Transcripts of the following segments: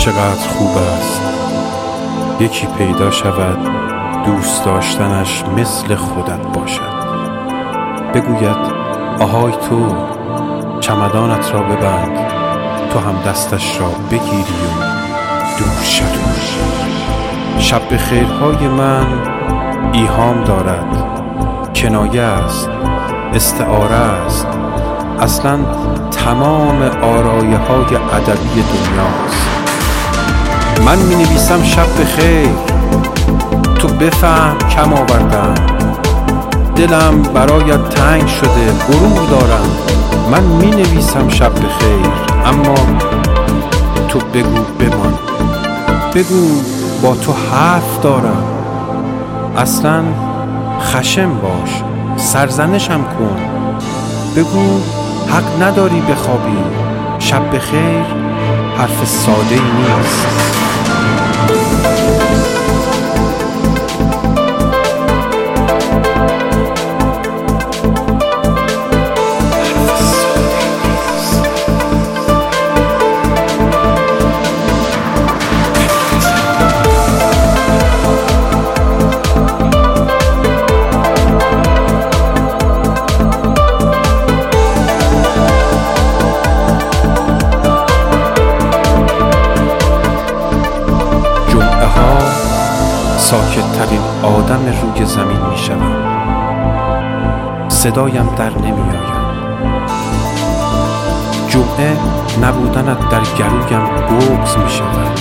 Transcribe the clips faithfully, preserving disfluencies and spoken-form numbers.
چقدر خوب است یکی پیدا شود دوست داشتنش مثل خودت باشد، بگوید آهای تو چمدانت را ببند، تو هم دستش را بگیری و دور شوی. شب به خیرهای من ایهام دارد، کنایه است، استعاره است، اصلا تمام آرایه های ادبی دنیاست. من می نویسم شب بخیر، تو بفهم کم آوردم، دلم برایت تنگ شده، غرور دارم. من می نویسم شب بخیر، اما تو بگو بمان، بگو با تو حرف دارم، اصلا خشم باش، سرزنشم کن، بگو حق نداری بخوابی. شب بخیر حرف ساده ای نیست. ساکت ترین آدم روی زمین می شدم، صدایم در نمی آید. جمعه نبودنت در گلویم بغض می شود.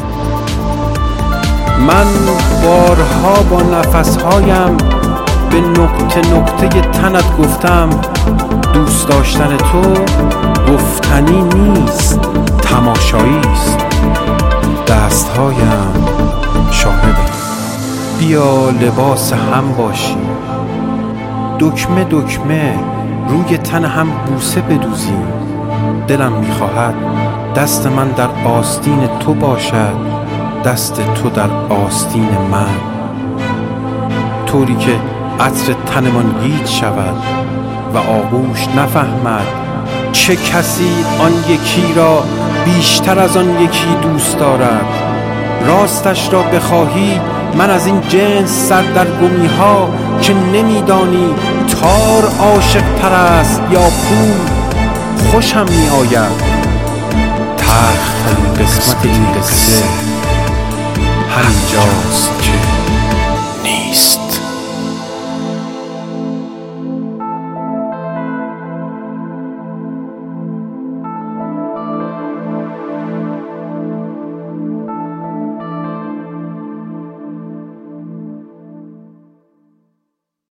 من بارها با نفسهایم به نقطه نقطه تنت گفتم دوست داشتن تو گفتنی نیست، تماشایی است. دستهایم شاهدم، بیا لباس هم باشی، دکمه دکمه روی تن هم بوسه بدوزیم. دلم میخواهد دست من در آستین تو باشد، دست تو در آستین من، طوری که عطر تنمان گیج شود و آغوش نفهمد چه کسی آن یکی را بیشتر از آن یکی دوست دارد. راستش را بخواهی من از این جنس سردرگمی ها که نمیدانی تار عاشق تر است یا پول خوشم می آید. تلخ ترین قسمت این قصه همینجاست